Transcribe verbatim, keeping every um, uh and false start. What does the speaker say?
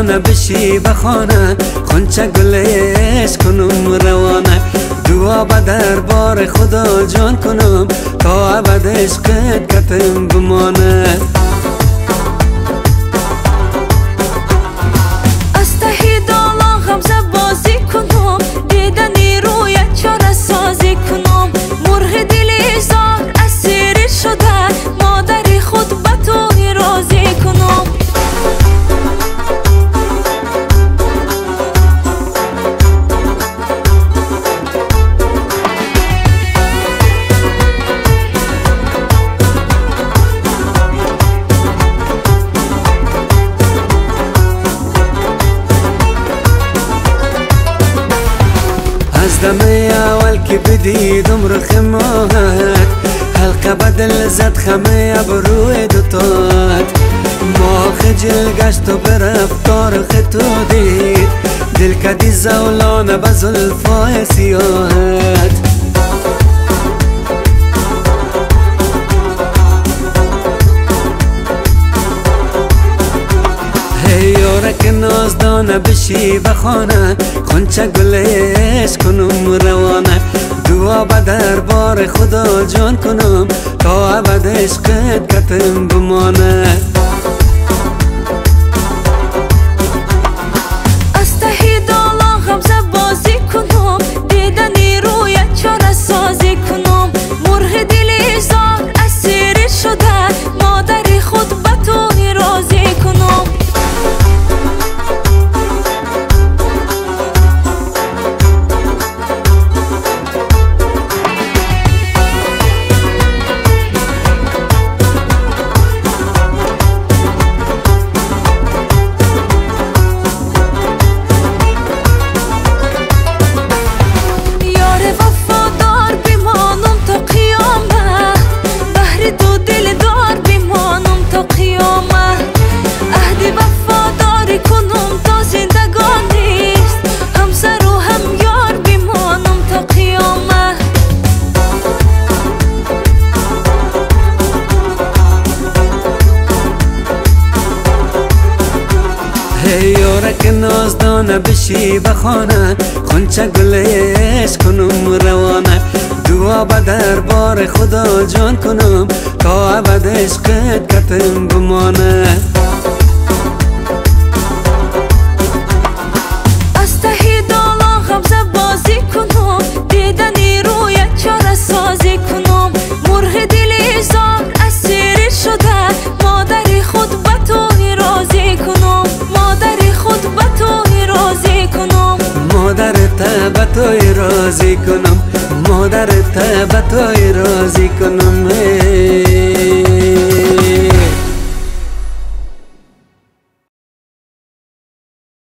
دانه بشی بخانه، خونچه گلش کنم روانه. دعا به دربار خدا جان کنم، تا ابد عشقت کتم بمانه. از ته دالا غمزه بازی کنم، دیدنی رویت چاره سازی کنم. مرغ دل زار اسیر شده، مادر خود به تو راضی کنم. از دمه اول که بدیدم رخ ماهت، حلقه بدل زد خمه ابروی دوتات. ما خجل گشت و به رفتار خطو دید، دل کدی زولانه به زلفای سیاهت. یارک نازدانه بشی بخانه، خونچه گلش کنم روانه. دعا به دربار خدا جان کنم، تا ابد عشقت کتم بمانه. از ته دالا غمزه بازی کنم، دیدنی رویت چاره سازی کنم. مرغ دل زار اسیر شده، مادر خود به تو راضی کنم. یارک نازدانه بشی بخانه، خونچه گلش کنم روانه. دعا به دربار خدا جان کنم، تا ابد عشقت کتم بمانه. از ته دالا غمزه بازی کنم، دیدنی رویت چاره سازی کنم. مرغ دل زار اسیر شده، مادر خود به تو راضی کنم. مادر خود به تو راضی کنم. مادر تا به تو راضی کنم. مادر تا به تو راضی کنم.